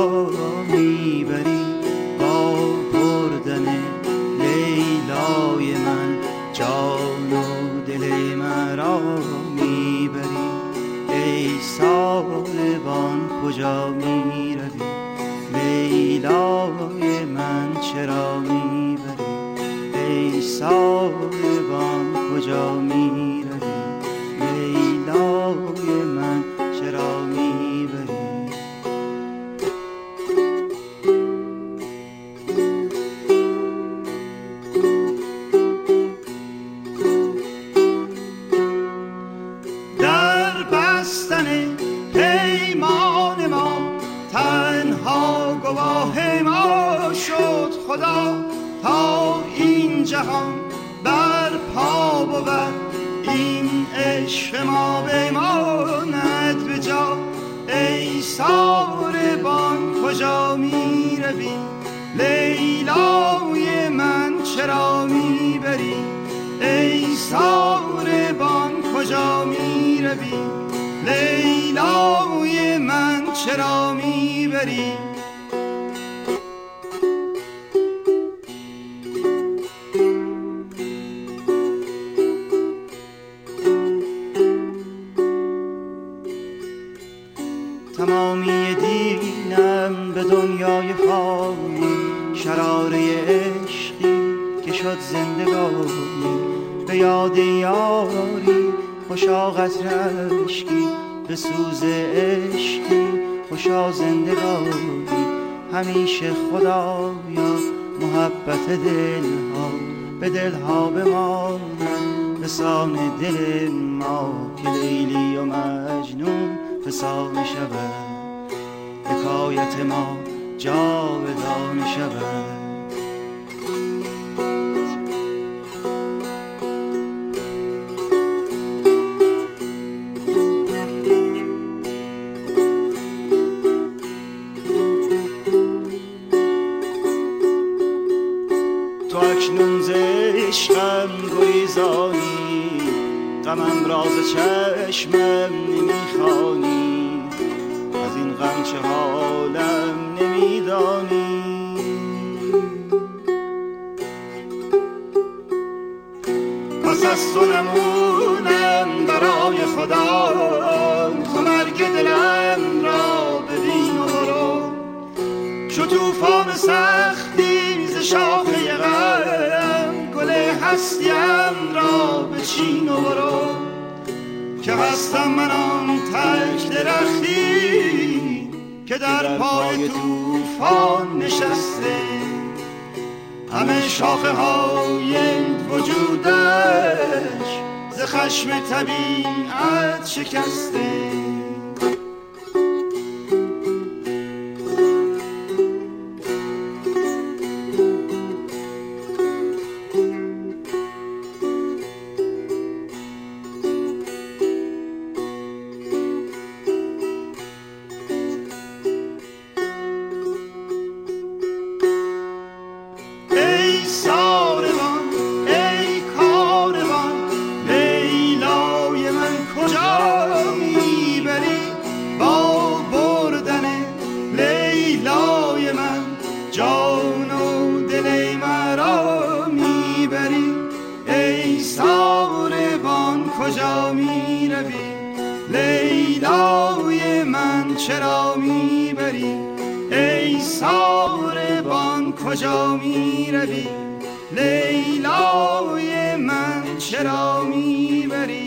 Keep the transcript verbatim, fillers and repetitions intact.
مرا میبری، با بردن لیلای من جان و دل مرا میبری. ای ساربان کجا میروی، لیلای من چرا میبری؟ ای ساربان کجا میروی، لیلای من چرا میبری؟ در بستن پیمان ما تنها گواه ما شد خدا، تا این جهان بر پا بود این عشق ما بماند به جا. ای ساربان کجا می روی، لیلای من چرا می بری؟ ای ساربان کجا می روی، لیلای من چرا می بری؟ تمامی دینم به دنیای فانی، شراره عشقی که شد زندگانی. به یاد یاری خوشا قطره اشکی، به سوز عشقی خوشا زندگانی. همیشه خدایا محبت دلها به دلها بماند، به سان دل ما که لیلی و مجنون فسانه شود، حکایت ما جاودانه شود. تو اکنون ز عشقم گریزانی، غمم راز چشمم نمیخوانی، از این غم چه حالم نمیدانی. پس از تو نمونم برای خدا، تو مرگ دلم را ببین و برو. شو توفان سختی ز شاخه غم، گل هستیم را بچین و برو. که هستم من آن تک درختی که در پای توفان نشسته، همه شاخه های وجودش ز خشم طبیعت شکسته. جان و دل مرا میبری، ای ساربان کجا میروی، لیلای من چرا میبری؟ ای ساربان کجا میروی، لیلای من چرا میبری؟